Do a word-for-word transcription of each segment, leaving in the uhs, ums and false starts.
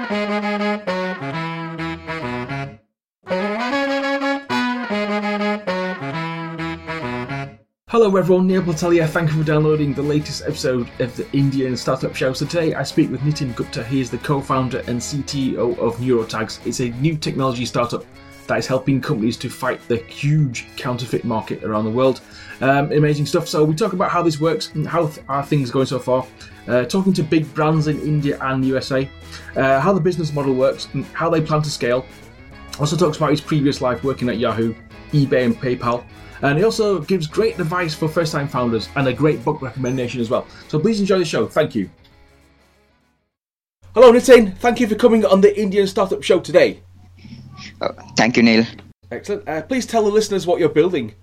Hello everyone, Neil Patel here. Thank you for downloading the latest episode of the Indian Startup Show. So today I speak with Nitin Gupta. He is the co-founder and C T O of Neurotags. It's a new technology startup that is helping companies to fight the huge counterfeit market around the world. Um, amazing stuff. So we talk about how this works and how th- are things going so far. Uh, talking to big brands in India and U S A. Uh, how the business model works and how they plan to scale. Also talks about his previous life working at Yahoo, eBay and PayPal. And he also gives great advice for first-time founders and a great book recommendation as well. So please enjoy the show. Thank you. Hello, Nitin. Thank you for coming on the Indian Startup Show today. Uh, thank you, Neil. Excellent. Uh, please tell the listeners what you're building.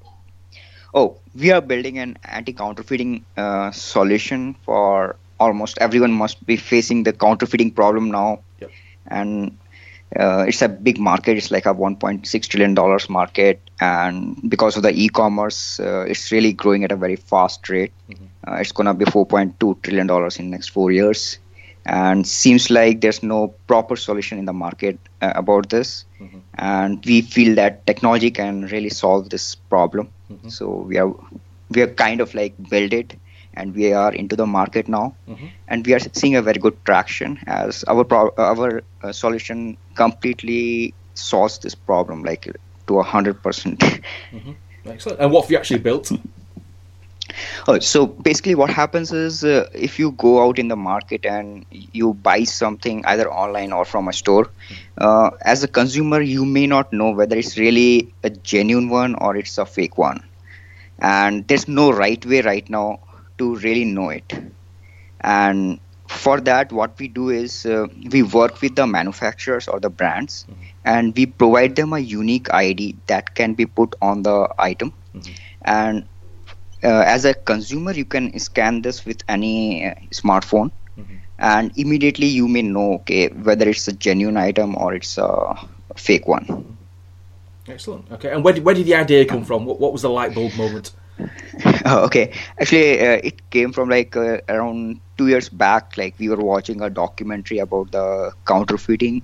Oh, we are building an anti-counterfeiting uh, solution for almost everyone must be facing the counterfeiting problem now. Yep. And Uh, it's a big market. It's like a one point six trillion dollars market. And because of the e-commerce, uh, it's really growing at a very fast rate. Mm-hmm. Uh, it's going to be four point two trillion dollars in the next four years. And seems like there's no proper solution in the market uh, about this. Mm-hmm. And we feel that technology can really solve this problem. Mm-hmm. So we are we are kind of like build it. And we are into the market now, mm-hmm. and we are seeing a very good traction as our pro- our uh, solution completely solves this problem, like to a hundred percent. Excellent. And what have you actually built? Oh, so basically, what happens is uh, if you go out in the market and you buy something either online or from a store, uh, as a consumer, you may not know whether it's really a genuine one or it's a fake one, and there's no right way right now to really know it. And for that, what we do is uh, we work with the manufacturers or the brands, mm-hmm. and we provide them a unique I D that can be put on the item. Mm-hmm. And uh, as a consumer, you can scan this with any uh, smartphone, mm-hmm. and immediately you may know, okay, whether it's a genuine item or it's a fake one. Excellent. Okay. And where did, where did the idea come from? What, what was the light bulb moment? Oh, okay. Actually, uh, it came from like uh, around two years back. Like we were watching a documentary about the counterfeiting,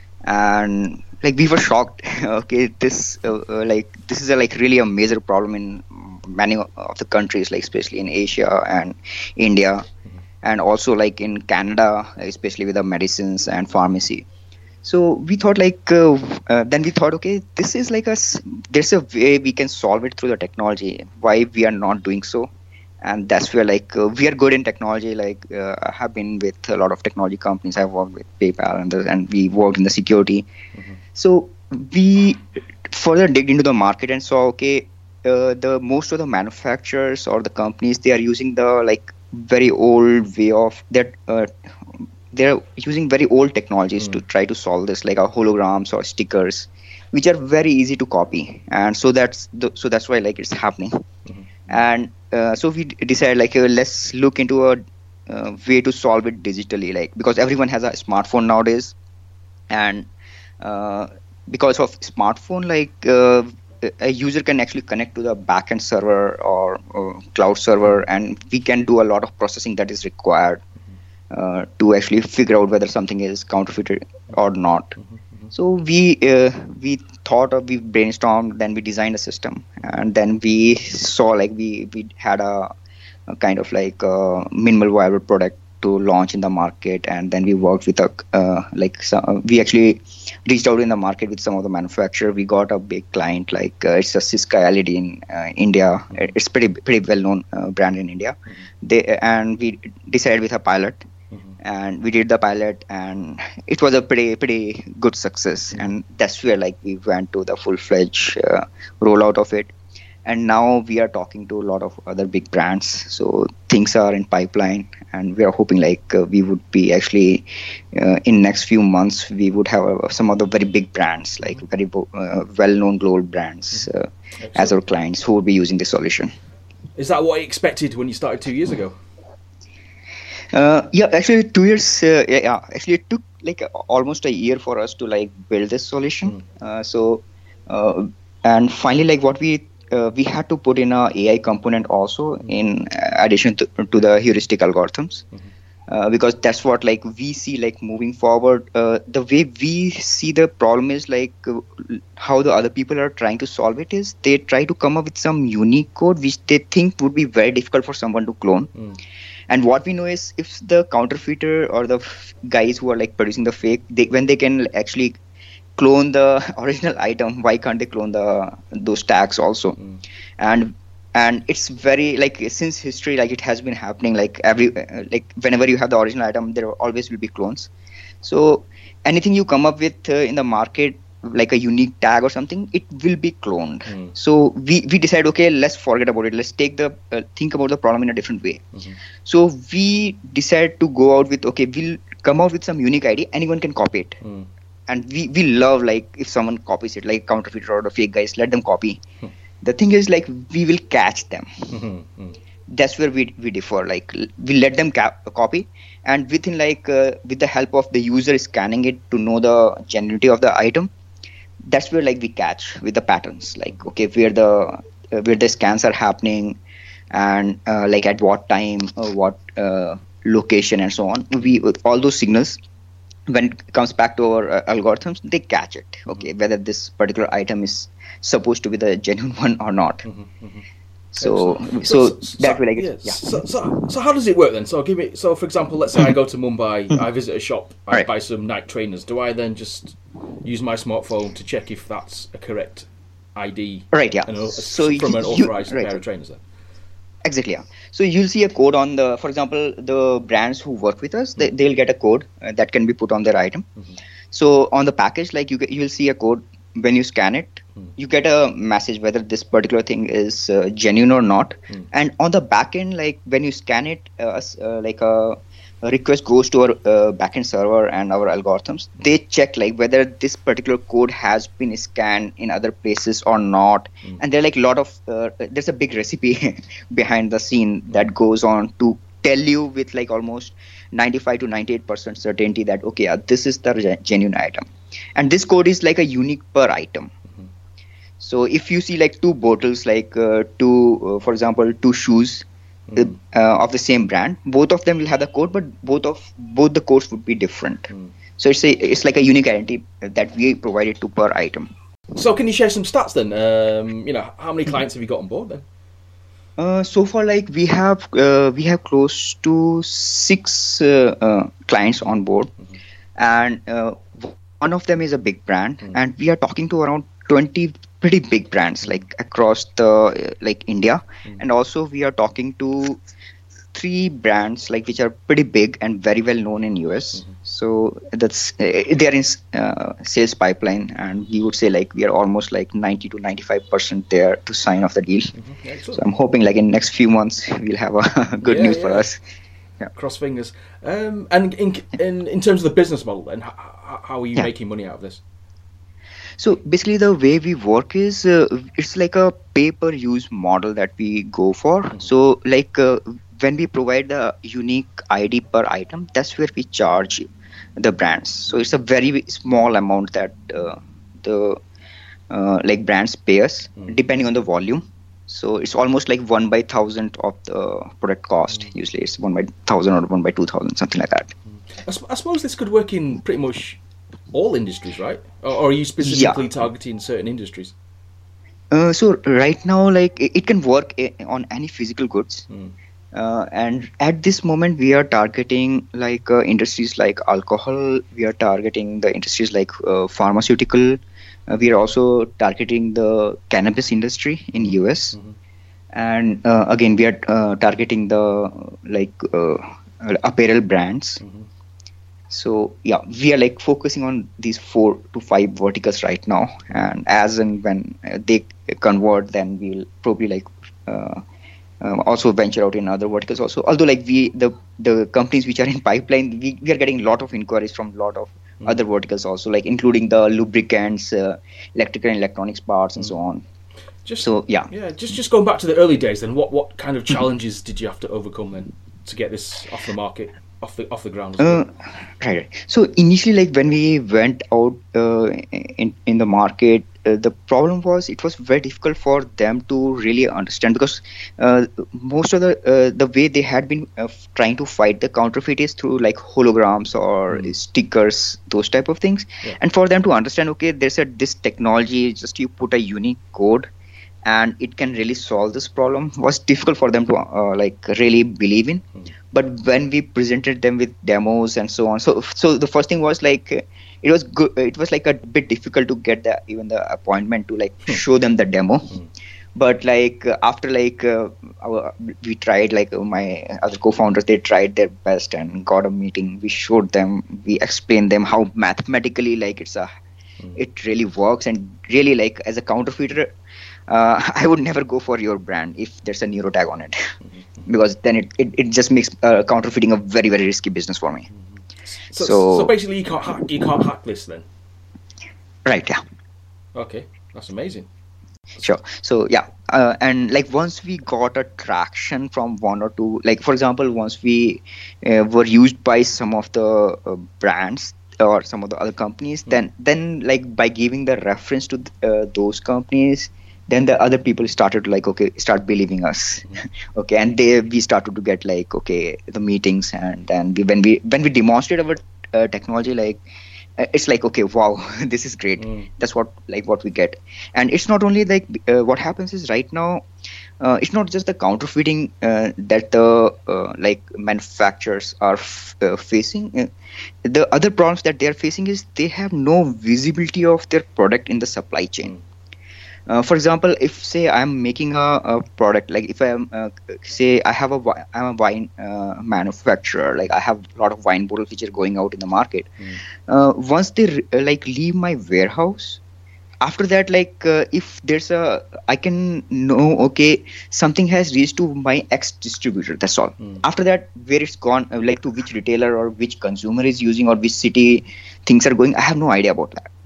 and like we were shocked. Okay, this uh, uh, like this is a, like really a major problem in many of the countries, like especially in Asia and India, mm-hmm. and also like in Canada, especially with the medicines and pharmacy. So we thought like, uh, uh, then we thought, okay, this is like a, there's a way we can solve it through the technology. Why we are not doing so? And that's where like, uh, we are good in technology. Like uh, I have been with a lot of technology companies. I've worked with PayPal and, the, and we worked in the security. Mm-hmm. So we further dig into the market and saw, okay, uh, the most of the manufacturers or the companies, they are using the like very old way of that, uh, they're using very old technologies mm. to try to solve this, like our holograms or stickers, which are very easy to copy. And so that's the, so that's why like it's happening. Mm-hmm. And uh, so we decided like uh, let's look into a uh, way to solve it digitally, like because everyone has a smartphone nowadays, and uh, because of smartphone, like uh, a user can actually connect to the backend server or, or cloud server, and we can do a lot of processing that is required. Uh, to actually figure out whether something is counterfeited or not. Mm-hmm, mm-hmm. So we uh, we thought of, we brainstormed, then we designed a system, and then we saw like we, we had a, a kind of like a minimal viable product to launch in the market, and then we worked with a uh, like some, we actually reached out in the market with some of the manufacturer. We got a big client like uh, it's a Cisco L E D in uh, India. Mm-hmm. It's pretty pretty well known uh, brand in India. Mm-hmm. They and we decided with a pilot. And we did the pilot, and it was a pretty pretty good success. And that's where like we went to the full-fledged uh, rollout of it. And now we are talking to a lot of other big brands. So things are in pipeline, and we are hoping like uh, we would be actually uh, in next few months we would have uh, some of the very big brands, like very uh, well-known global brands uh, as our clients who will be using the solution. Is that what you expected when you started two years ago? Uh, yeah, actually two years, uh, yeah, yeah, actually it took like almost a year for us to like build this solution. Mm. Uh, so, uh, and finally like what we, uh, we had to put in a A I component also mm. in addition to, to the heuristic algorithms. Mm-hmm. Uh, because that's what like we see like moving forward. Uh, the way we see the problem is like uh, how the other people are trying to solve it is they try to come up with some unique code which they think would be very difficult for someone to clone. Mm. And what we know is if the counterfeiter or the f- guys who are like producing the fake, they, when they can actually clone the original item, why can't they clone the those tags also? Mm. And And it's very like since history, like it has been happening. Like every uh, like whenever you have the original item, there always will be clones. So anything you come up with uh, in the market, like a unique tag or something, it will be cloned. Mm. So we we decide, okay, let's forget about it. Let's take the uh, think about the problem in a different way. Mm-hmm. So we decide to go out with, okay, we'll come out with some unique I D. Anyone can copy it. Mm. And we we love like if someone copies it, like counterfeiter or the fake guys, let them copy. Mm. The thing is, like, we will catch them. Mm-hmm. That's where we we differ. Like, we let them cap- copy, and within like uh, with the help of the user scanning it to know the genuinity of the item, that's where like we catch with the patterns. Like, okay, where the uh, where the scans are happening, and uh, like at what time, uh, what uh, location, and so on. We all those signals. When it comes back to our uh, algorithms, they catch it. Okay, mm-hmm. whether this particular item is supposed to be the genuine one or not. Mm-hmm, mm-hmm. So, so, so, so that will, I guess. Yeah. yeah. So, so, so how does it work then? So, give me. So, for example, let's say I go to Mumbai, I visit a shop, I right. buy some Nike trainers. Do I then just use my smartphone to check if that's a correct I D? Right. Yeah. And a, so from an authorized you, right. pair of trainers then. Exactly, yeah. So you'll see a code on the, for example, the brands who work with us, they, they'll get a code uh, that can be put on their item. Mm-hmm. So on the package, like you get, you'll see a code when you scan it, mm. you get a message whether this particular thing is uh, genuine or not. Mm. And on the back end, like when you scan it, uh, uh, like a, a request goes to our uh, backend server and our algorithms. Mm. They check like whether this particular code has been scanned in other places or not. Mm. And there are like a lot of, uh, there's a big recipe behind the scene mm. that goes on to tell you with like almost ninety-five to ninety-eight percent certainty that, okay, yeah, this is the genuine item. And this code is like a unique per item. Mm-hmm. So if you see like two bottles, like uh, two, uh, for example, two shoes mm. uh, of the same brand, both of them will have the code, but both of both the codes would be different. Mm. So it's a, it's like a unique identity that we provided to per item. So can you share some stats then? Um, you know, how many clients have you got on board then? Uh, so far, like we have uh, we have close to six uh, uh, clients on board, mm-hmm. and uh, one of them is a big brand, mm-hmm. and we are talking to around twenty pretty big brands like across the uh, like India, mm-hmm. and also we are talking to three brands like which are pretty big and very well known in U S. Mm-hmm. So that's uh, they are in uh, sales pipeline, and we would say like we are almost like ninety to ninety-five percent there to sign off the deal. Mm-hmm. So I'm hoping like in next few months we'll have a good yeah, news yeah. for us. Yeah. Cross fingers. Um, and in, in in terms of the business model, then how, how are you yeah. making money out of this? So basically the way we work is uh, it's like a pay-per-use model that we go for. Mm-hmm. So like uh, when we provide the unique I D per item, that's where we charge the brands. So it's a very small amount that uh, the uh, like brands pay us mm-hmm. depending on the volume. So it's almost like one by thousand of the product cost. Mm-hmm. Usually it's one by thousand or one by two thousand, something like that. I, sp- I suppose this could work in pretty much all industries, right? Or, or are you specifically yeah. targeting certain industries? Uh, so right now, like it, it can work on any physical goods. Mm. Uh, and at this moment, we are targeting like uh, industries like alcohol. We are targeting the industries like uh, pharmaceutical. Uh, we are also targeting the cannabis industry in U S. Mm-hmm. And uh, again, we are uh, targeting the like uh, apparel brands. Mm-hmm. So yeah, we are like focusing on these four to five verticals right now. And as and when they convert, then we'll probably like uh, uh, also venture out in other verticals also. Although like we the the companies which are in pipeline, we, we are getting a lot of inquiries from a lot of mm. other verticals also, like including the lubricants, uh, electrical and electronics parts, and mm. so on. Just so yeah, yeah. Just just going back to the early days, then what what kind of challenges did you have to overcome then to get this off the market? off the off the ground as well? Uh, right, right. So initially, like when we went out uh, in in the market, uh, the problem was it was very difficult for them to really understand, because uh, most of the uh, the way they had been uh, trying to fight the counterfeit is through like holograms or Mm. stickers, those type of things. Yeah. And for them to understand, okay, there's a this technology, just you put a unique code and it can really solve this problem, was difficult for them to uh, like really believe in. Mm. But when we presented them with demos and so on, so so the first thing was like uh, it was good, it was like a bit difficult to get the even the appointment to like show them the demo. Mm. But like uh, after like uh, our, we tried, like uh, my other co-founders, they tried their best and got a meeting. We showed them, we explained them how mathematically like it's a Mm. it really works, and really like as a counterfeiter, uh, I would never go for your brand if there's a neurotag on it, Mm-hmm. because then it, it, it just makes uh, counterfeiting a very very risky business for me. So, So- so basically, you can't hack, you can't hack this then. Right, yeah. Okay, that's amazing. Sure. So yeah, uh, and like once we got a traction from one or two, like for example, once we uh, were used by some of the uh, brands or some of the other companies, then then like by giving the reference to uh, those companies, then the other people started to like okay start believing us, okay, and they we started to get like okay the meetings, and then we, when we when we demonstrate our uh, technology, like uh, it's like okay wow this is great. Mm. That's what like what we get. And it's not only like uh, what happens is right now uh, it's not just the counterfeiting uh, that the uh, like manufacturers are f- uh, facing. Uh, the other problems that they are facing is they have no visibility of their product in the supply chain. Uh, for example, if say I'm making a, a product, like if I'm uh, say I have a wi- I'm a wine uh, manufacturer, like I have a lot of wine bottles which are going out in the market. Mm. Uh, once they re- uh, like leave my warehouse, after that, like uh, if there's a I can know okay something has reached to my ex distributor. That's all. Mm. After that, where it's gone, uh, like to which retailer or which consumer is using or which city things are going, I have no idea about that.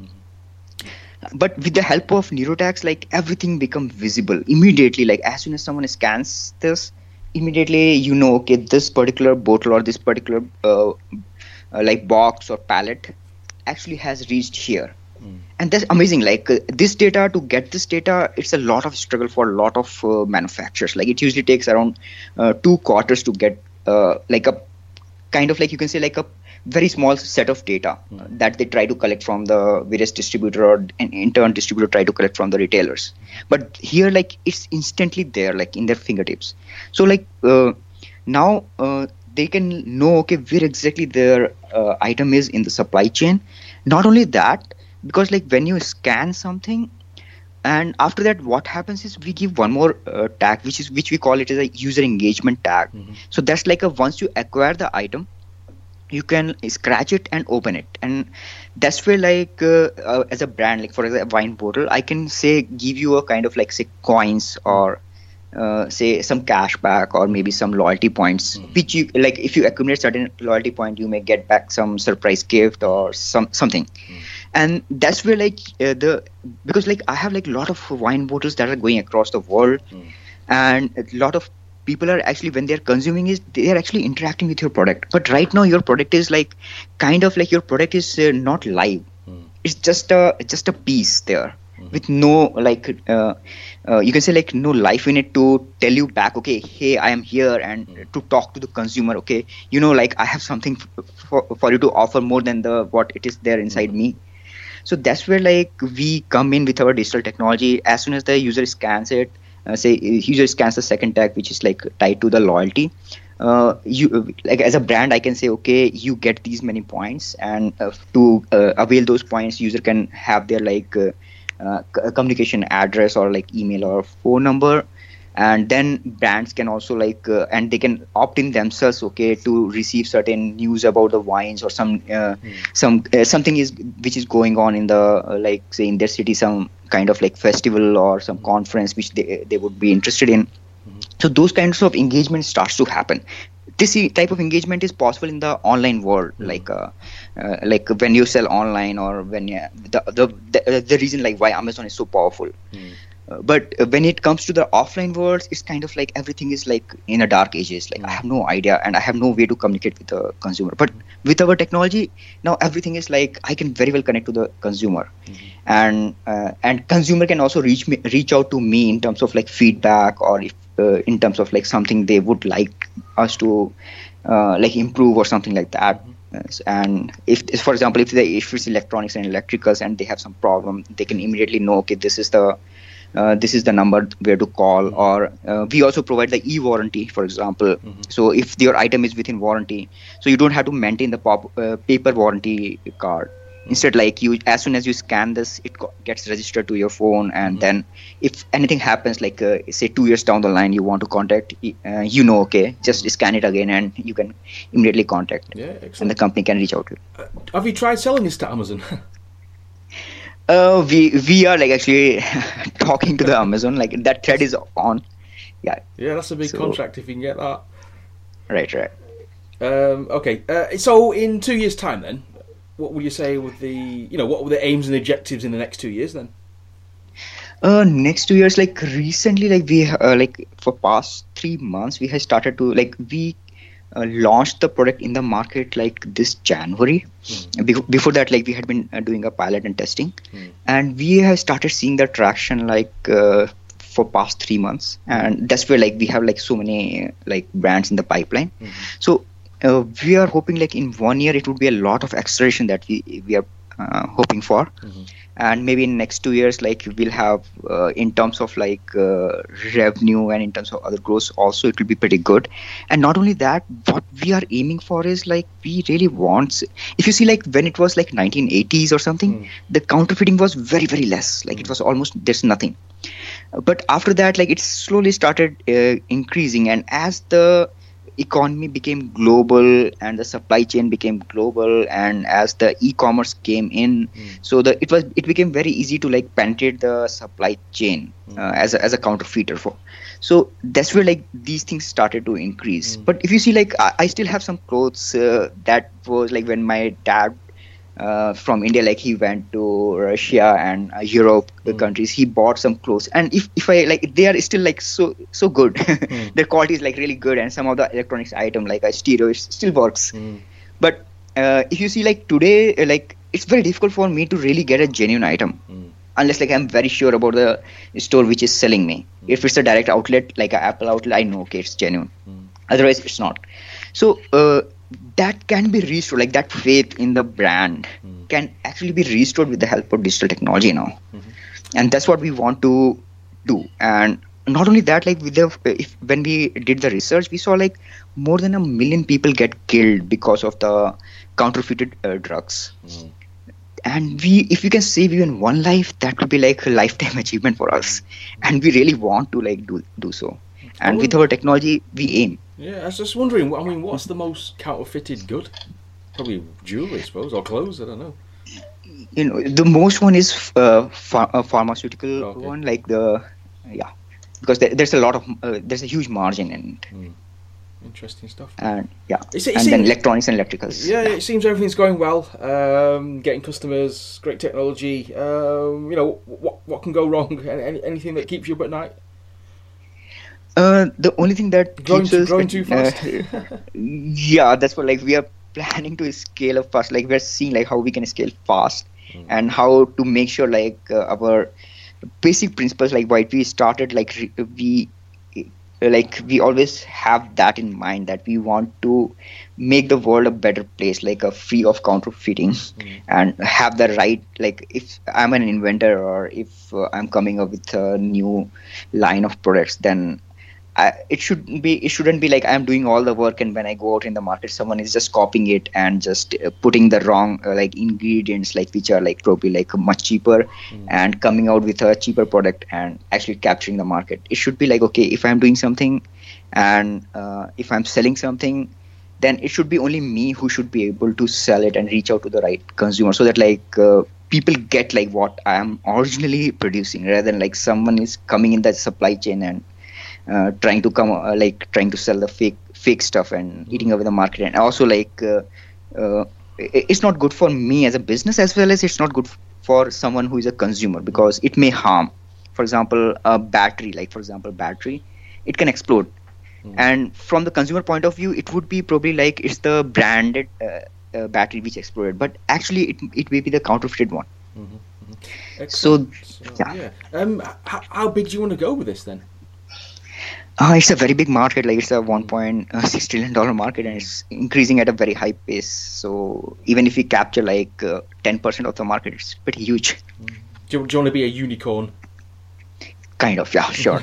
But with the help of neurotags, like everything becomes visible immediately. Like as soon as someone scans this, immediately you know okay this particular bottle or this particular uh, uh, like box or pallet actually has reached here. Mm. And that's amazing. Like uh, this data, to get this data, it's a lot of struggle for a lot of uh, manufacturers. Like it usually takes around uh, two quarters to get uh, like a kind of like you can say like a very small set of data uh, that they try to collect from the various distributor, or an intern distributor try to collect from the retailers. But here like it's instantly there, like in their fingertips. So like uh, now uh, they can know okay where exactly their uh, item is in the supply chain. Not only that, because like when you scan something, and after that what happens is we give one more uh, tag which is which we call it as a user engagement tag. Mhm. So that's like a once you acquire the item, you can scratch it and open it, and that's where like uh, uh, as a brand, like for example a wine bottle, I can say give you a kind of like say coins or uh, say some cash back or maybe some loyalty points, Mm. which you like if you accumulate certain loyalty point you may get back some surprise gift or some something. And that's where like uh, the because like I have like a lot of wine bottles that are going across the world, Mm. and a lot of people are actually when they're consuming is they are actually interacting with your product. But right now your product is like kind of like your product is uh, not live. Mm. It's just a just a piece there Mhm. with no like uh, uh, you can say like no life in it to tell you back okay hey I am here, and Mhm. to talk to the consumer okay you know like I have something f- for, for you to offer more than the what it is there inside me. So that's where like we come in with our digital technology. As soon as the user scans it, uh, say user scans the second tag which is like tied to the loyalty, uh, you like as a brand I can say okay you get these many points, and uh, to uh, avail those points user can have their like uh, uh, c- communication address or like email or phone number. And then brands can also like uh, and they can opt in themselves okay to receive certain news about the wines or some uh, some uh, something is which is going on in the uh, like say in their city, some kind of like festival or some conference which they they would be interested in. So those kinds of engagement starts to happen. This e- type of engagement is possible in the online world, like uh, uh, like when you sell online, or when you, the, the the the reason like why Amazon is so powerful. Mm. Uh, but uh, when it comes to the offline world, it's kind of like everything is like in a dark ages. Like mm. I have no idea and I have no way to communicate with the consumer. But with our technology, now everything is like I can very well connect to the consumer, mm-hmm. and uh, and consumer can also reach me, reach out to me in terms of like feedback, or if uh, in terms of like something they would like us to uh, like improve or something like that. Mm-hmm. And if, for example, if they if it's electronics and electricals and they have some problem, they can immediately know, okay, this is the uh, this is the number where to call. Mm-hmm. Or uh, we also provide the e-warranty, for example. Mm-hmm. So if your item is within warranty, so you don't have to maintain the pop, uh, paper warranty card. Instead, like you, as soon as you scan this, it co- gets registered to your phone, and mm-hmm. then if anything happens, like uh, say two years down the line, you want to contact, uh, you know, okay, just scan it again, and you can immediately contact, yeah, excellent. And the company can reach out to you. Uh, have you tried selling this to Amazon? uh, we we are like actually talking to the Amazon, like that thread is on. Yeah. Yeah, that's a big so, contract if you can get that. Right, right. Um, okay, uh, so in two years' time, then. What would you say with the, you know, what were the aims and objectives in the next two years then? Uh, next two years, like recently, like we, uh, like for past three months, we have started to, like we uh, launched the product in the market like this January. Mm. Be- before that, like we had been uh, doing a pilot and testing, mm. and we have started seeing the traction like uh, for past three months. And that's where like we have like so many like brands in the pipeline. Mm. So, Uh, we are hoping like in one year it would be a lot of acceleration that we we are uh, hoping for, mm-hmm. and maybe in next two years like we'll have uh, in terms of like uh, revenue and in terms of other growth also it will be pretty good. And not only that, what we are aiming for is like we really want, if you see like when it was like nineteen eighties or something, mm. the counterfeiting was very very less, like mm. it was almost there's nothing. But after that, like it slowly started uh, increasing, and as the economy became global and the supply chain became global, and as the e-commerce came in, mm. so the it was it became very easy to like penetrate the supply chain mm. uh, as a, as a counterfeiter for. So that's where like these things started to increase. Mm. But if you see like I, I still have some clothes uh, that was like when my dad uh, from India, like he went to Russia and uh, Europe mm. countries, he bought some clothes, and if, if I like they are still like so so good. mm. Their quality is like really good, and some of the electronics item like a stereo it still works. Mm. But uh, if you see like today, like it's very difficult for me to really get a genuine item mm. unless like I'm very sure about the store which is selling me. Mm. If it's a direct outlet like an Apple outlet, I know okay it's genuine. Mm. Otherwise it's not. So uh, that can be restored, like that faith in the brand mm. can actually be restored with the help of digital technology now. Mm-hmm. And that's what we want to do. And not only that, like with the, if when we did the research, we saw like more than a million people get killed because of the counterfeited uh, drugs. Mm. And we, if we can save even one life, that would be like a lifetime achievement for us. And we really want to like do do so. And with our technology, we aim. Yeah, I was just wondering, I mean, what's the most counterfeited good? Probably jewelry, I suppose, or clothes, I don't know. You know, the most one is uh, ph- a pharmaceutical oh, okay. one, like the, yeah, because there, there's a lot of, uh, there's a huge margin in it. Mm. Interesting stuff. And yeah, it, it and seems, then electronics and electricals. Yeah, yeah, it seems everything's going well, um, getting customers, great technology. Um, you know, what what can go wrong? Any, anything that keeps you up at night? Uh, the only thing that growing, keeps us growing too fast. Uh, yeah, that's what like we are planning to scale up fast. Like we're seeing like how we can scale fast mm. and how to make sure like uh, our basic principles, like why we started, like we like we always have that in mind, that we want to make the world a better place, like a free of counterfeiting mm. and have the right, like if I'm an inventor or if uh, I'm coming up with a new line of products, then I, it should be it shouldn't be like I'm doing all the work and when I go out in the market someone is just copying it and just uh, putting the wrong uh, like ingredients, like which are like probably like much cheaper mm. and coming out with a cheaper product and actually capturing the market. It should be like, okay, if I'm doing something and uh, if I'm selling something, then it should be only me who should be able to sell it and reach out to the right consumer, so that like uh, people get like what I am originally producing, rather than like someone is coming in the supply chain and Uh, trying to come uh, like trying to sell the fake fake stuff and mm-hmm. eating away the market. And also like uh, uh, it's not good for me as a business, as well as it's not good f- for someone who is a consumer, because it may harm. for example, a battery, like for example, battery, it can explode. Mm. And from the consumer point of view, it would be probably like it's the branded uh, uh, battery which exploded, but actually it it may be the counterfeited one. Mm-hmm, mm-hmm. So, so, yeah. yeah. Um, how, how big do you want to go with this then? Uh, it's a very big market, like it's a one point six trillion dollars market, and it's increasing at a very high pace. So even if we capture like uh, ten percent of the market, it's pretty huge. Mm. Do, you, do you want to be a unicorn? Kind of, yeah, sure.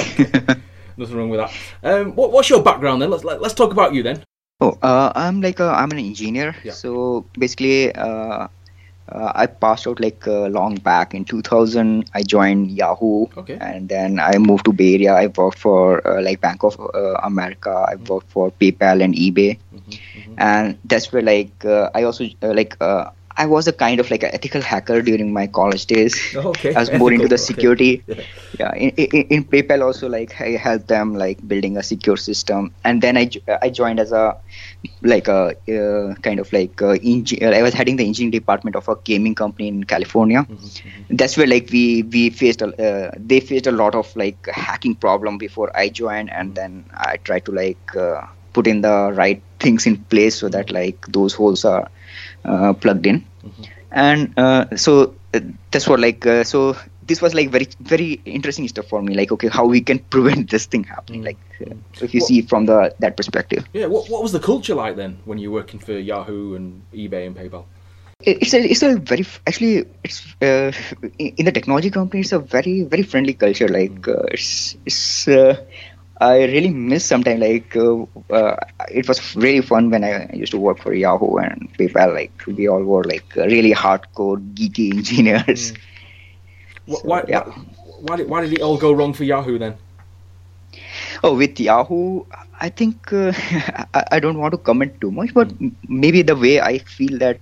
Nothing wrong with that. Um, what, what's your background then? Let's let, let's talk about you then. Oh, uh, I'm like a, I'm an engineer. Yeah. So basically, uh, uh, I passed out like uh, long back in two thousand. I joined Yahoo, okay. And then I moved to Bay Area. I worked for uh, like Bank of uh, America. I mm-hmm. worked for PayPal and eBay, mm-hmm, mm-hmm. And that's where like uh, I also uh, like. Uh, I was a kind of like an ethical hacker during my college days. Okay. I was more ethical, into the security. Okay. Yeah. In, in, in PayPal also, like I helped them like building a secure system, and then I, I joined as a like a uh, kind of like uh, engineer. I was heading the engineering department of a gaming company in California. Mm-hmm, mm-hmm. That's where like we we faced a, uh, they faced a lot of like hacking problem before I joined, and then I tried to like uh, put in the right things in place so that like those holes are Uh, plugged in. Mm-hmm. And uh, so uh, that's what like uh, so this was like very very interesting stuff for me, like okay, how we can prevent this thing happening. Mm-hmm. Like uh, so if you what, see from the that perspective. Yeah, what what was the culture like then when you were working for Yahoo and eBay and PayPal? It's a it's a very actually it's uh, in the technology company, it's a very very friendly culture. Like mm-hmm. uh, it's it's uh, I really miss sometimes like uh, uh, it was really fun when I used to work for Yahoo and PayPal. Like we all were like really hardcore geeky engineers. Mm. So, why, yeah. why did why did it all go wrong for Yahoo then? Oh, with Yahoo, I think uh, I, I don't want to comment too much, but mm. maybe the way I feel that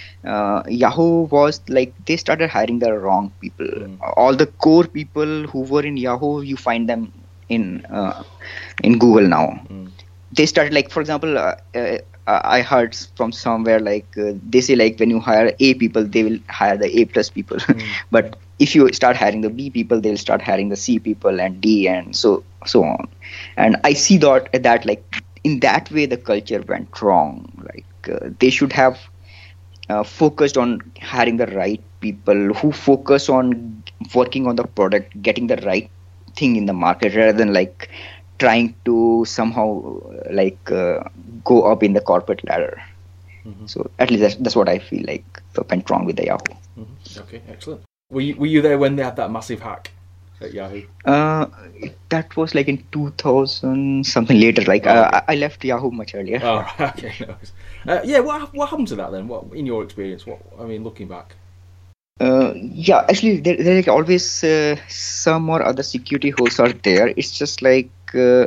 uh, Yahoo was like they started hiring the wrong people. Mm. All the core people who were in Yahoo, you find them in uh, in Google now. Mm. They started like, for example, uh, uh, I heard from somewhere like uh, they say like when you hire A people, they will hire the A plus people. Mm. But if you start hiring the B people, they'll start hiring the C people and D and so so on. And I see that that like in that way the culture went wrong. Like uh, they should have uh, focused on hiring the right people who focus on working on the product, getting the right thing in the market, rather than like trying to somehow like uh, go up in the corporate ladder. Mm-hmm. So at least that's, that's what I feel like went wrong with the Yahoo. Mm-hmm. Okay, excellent. Were you, were you there when they had that massive hack at Yahoo? Uh, that was like in two thousand something later. Like oh, okay. uh, I left Yahoo much earlier. Oh, okay. No. Uh, yeah, what what happened to that then? What in your experience? What I mean, looking back. Uh, yeah, actually, there, there like always uh, some or other security holes are there. It's just like uh,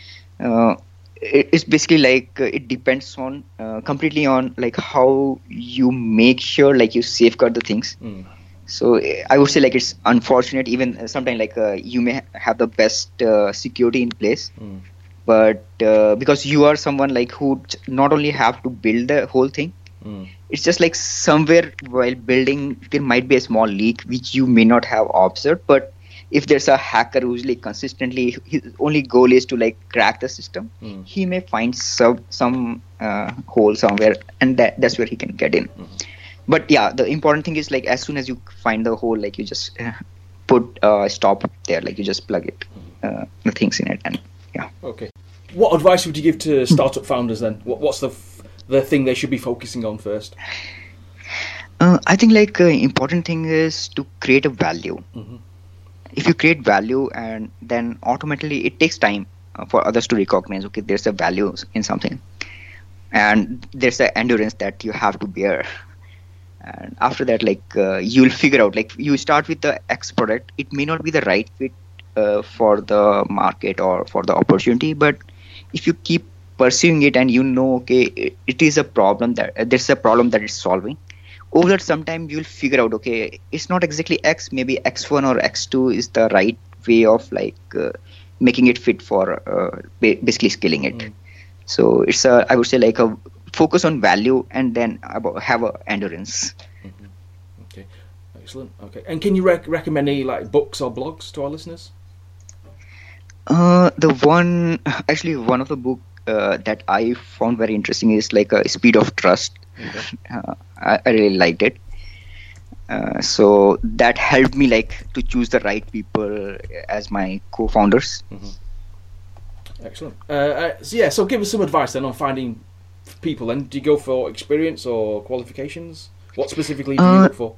uh, it, it's basically like uh, it depends on uh, completely on like how you make sure like you safeguard the things. Mm. So I would say like it's unfortunate. Even sometimes like uh, you may have the best uh, security in place, mm. but uh, because you are someone like who not only have to build the whole thing. Mm. It's just like somewhere while building there might be a small leak which you may not have observed, but if there's a hacker who's like consistently his only goal is to like crack the system, mm. he may find some some uh, hole somewhere, and that that's where he can get in. Mm. But yeah, the important thing is like as soon as you find the hole, like you just uh, put a uh, stop there, like you just plug it uh, the things in it, and yeah. Okay. What advice would you give to startup founders then? What, what's the f- the thing they should be focusing on first? Uh, I think like uh, important thing is to create a value. Mm-hmm. If you create value, and then automatically it takes time uh, for others to recognize, okay, there's a value in something, and there's the endurance that you have to bear. And after that, like uh, you'll figure out, like you start with the X product, it may not be the right fit uh, for the market or for the opportunity, but if you keep pursuing it and you know, okay, it, it is a problem that uh, there's a problem that it's solving. Over that, sometime you'll figure out, okay, it's not exactly X, maybe X one or X two is the right way of like uh, making it fit for uh, basically scaling it. Mm. So it's a, I would say like a focus on value and then about have a endurance. Mm-hmm. Okay, Excellent. Okay. And can you rec- recommend any like books or blogs to our listeners? Uh, the one, actually, one of the book uh, that I found very interesting is like a Speed of Trust. Okay. Uh, I, I really liked it. Uh, so that helped me like to choose the right people as my co-founders. Mm-hmm. Excellent. Uh, uh, so yeah, so give us some advice then on finding people. Then, do you go for experience or qualifications? What specifically do you Uh, look for?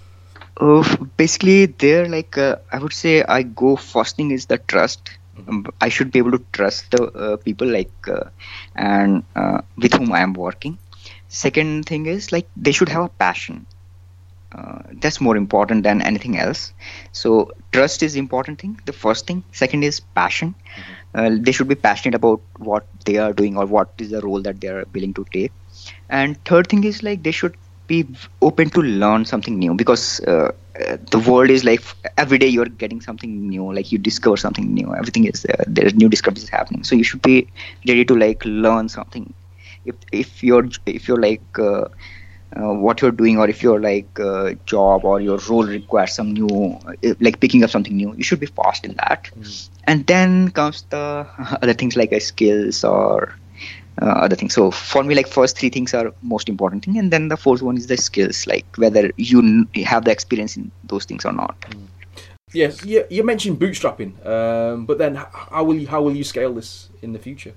Uh, basically, there, like uh, I would say, I go first thing is the trust. Mm-hmm. Um, I should be able to trust the uh, people, like uh, and uh, with whom I am working. Second thing is like they should have a passion. Uh, that's more important than anything else. So trust is important thing. The first thing. Second is passion. Mm-hmm. Uh, they should be passionate about what they are doing or what is the role that they are willing to take. And third thing is like they should be open to learn something new, because uh, uh, the world is like every day you're getting something new, like you discover something new, everything is uh, there's new discoveries happening, so you should be ready to like learn something. If if you're if you're like uh, uh, what you're doing, or if your like uh, job or your role requires some new uh, like picking up something new, you should be fast in that. Mm. And then comes the other things like uh, skills or uh, other things. So for me, like first three things are most important thing, and then the fourth one is the skills, like whether you n- have the experience in those things or not. Mm. Yes, you, you mentioned bootstrapping, um, but then h- how will you how will you scale this in the future?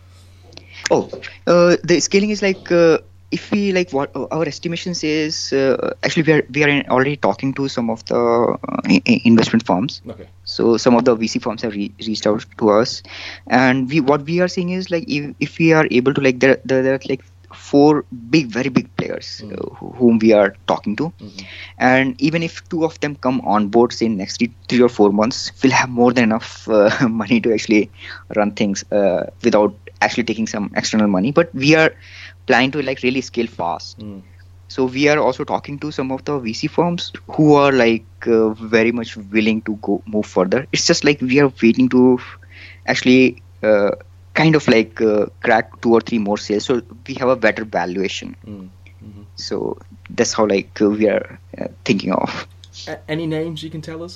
Oh, uh, the scaling is like uh, if we like what uh, our estimation says. Uh, actually, we are we are in already talking to some of the uh, i- investment firms. Okay. So some of the V C firms have re- reached out to us, and we what we are saying is like if, if we are able to like there there, there are like four big very big players Mm. uh, who- whom we are talking to, Mm-hmm. and even if two of them come on board say in next three, three or four months, we'll have more than enough uh, money to actually run things uh, without actually taking some external money. But we are planning to like really scale fast. Mm. So we are also talking to some of the V C firms who are like uh, very much willing to go move further. It's just like we are waiting to actually uh, kind of like uh, crack two or three more sales, so we have a better valuation. Mm. Mm-hmm. So that's how like uh, we are uh, thinking of. A- any names you can tell us?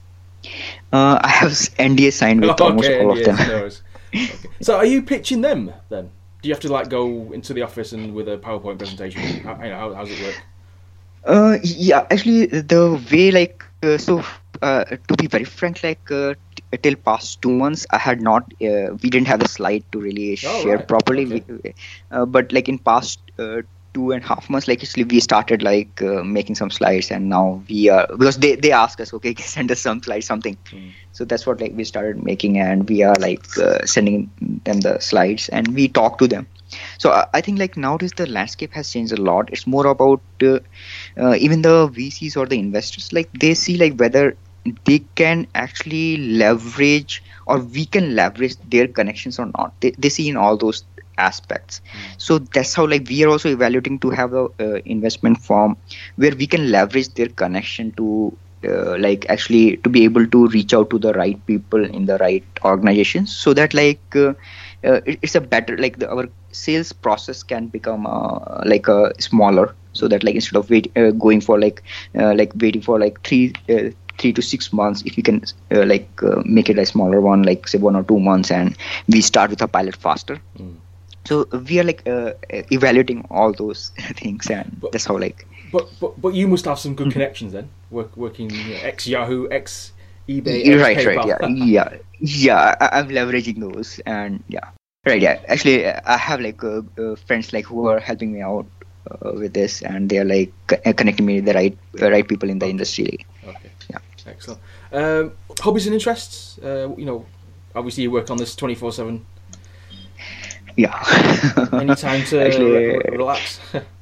Uh, I have s- N D A signed with almost okay, all of yes, them. no worries. Okay. So are you pitching them then? Do you have to like go into the office and with a PowerPoint presentation? How, you know, how, how does it work? Uh, yeah, actually, the way like uh, so uh, to be very frank, like uh, t- till past two months, I had not uh, we didn't have the slide to really Oh, share right. properly. Okay. We, uh, but like in past uh, two and a half months, like actually we started like uh, making some slides, and now we are because they they ask us, okay, send us some slides, something. Mm. So that's what like we started making, and we are like uh, sending them the slides, and we talk to them. So I I think like nowadays the landscape has changed a lot. It's more about uh, uh, even the V Cs or the investors, like they see like whether they can actually leverage or we can leverage their connections or not. They, they see in all those aspects. So that's how like we are also evaluating to have a uh, investment firm where we can leverage their connection to uh, like actually to be able to reach out to the right people in the right organizations, so that like uh, uh, it, it's a better like the, our sales process can become uh, like a smaller, so that like instead of wait, uh, going for like uh, like waiting for like three uh, three to six months, if you can uh, like uh, make it a smaller one, like say one or two months, and we start with a pilot faster. Mm. So we are like uh, evaluating all those things, and But- that's how like But, but but you must have some good Mhm. connections then, work, working you know, ex Yahoo, ex eBay, You're ex right, PayPal. right, yeah, yeah, yeah. I, I'm leveraging those, and yeah, right, yeah. Actually, I have like uh, uh, friends like who are helping me out uh, with this, and they are like co- connecting me with the right uh, right people in the industry. Okay. Yeah. Excellent. Um, hobbies and interests. Uh, you know, obviously you work on this twenty four seven. Yeah. Any time to actually, re- re- relax?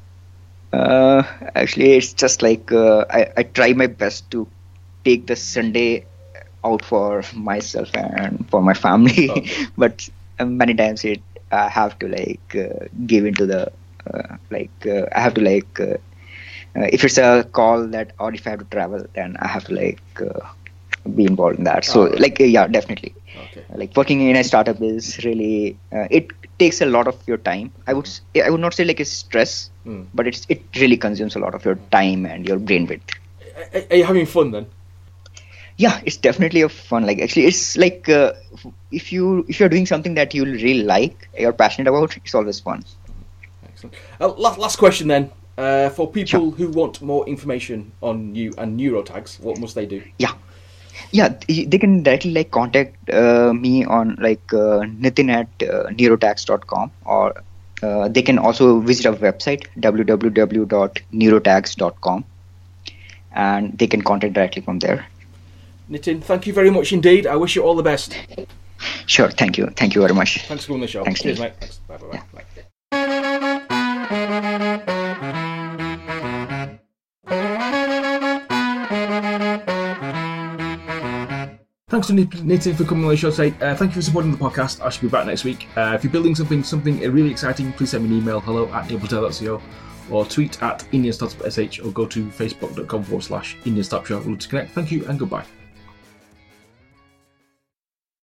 uh, actually, it's just like uh, I I try my best to take the Sunday out for myself and for my family, Okay. but uh, many times it I have to like uh, give into the uh, like uh, I have to like uh, uh, if it's a call that or if I have to travel, then I have to like uh, be involved in that. So Oh, right. like uh, yeah, definitely. Okay. Like working in a startup is really uh, it takes a lot of your time. I would s- I would not say like it's stress, Mm. but it's it really consumes a lot of your time and your brain width. are you having fun then? Yeah, it's definitely a fun. Like actually, it's like uh, if you if you're doing something that you really like, you're passionate about, it's always fun. Excellent. Uh, last last question then. Uh, for people Sure. who want more information on you and NeuroTags, what must they do? Yeah. Yeah, they can directly like contact uh, me on like uh, Nitin at uh, neurotags dot com, or uh, they can also visit our website w w w dot neurotags dot com, and they can contact directly from there. Nitin, thank you very much indeed. I wish you all the best. Sure, thank you, thank you very much. Thanks for coming on the show. Thanks, Cheers, Nick. mate. Thanks. Bye, bye, bye. Yeah. bye. Thanks to Nitin for coming on the show today. Uh, thank you for supporting the podcast. I should be back next week. Uh, if you're building something something really exciting, please send me an email, hello at abletel dot co, or tweet at indian startup dot s h, or go to facebook dot com forward slash indian startup show. We'll love to connect. Thank you and goodbye.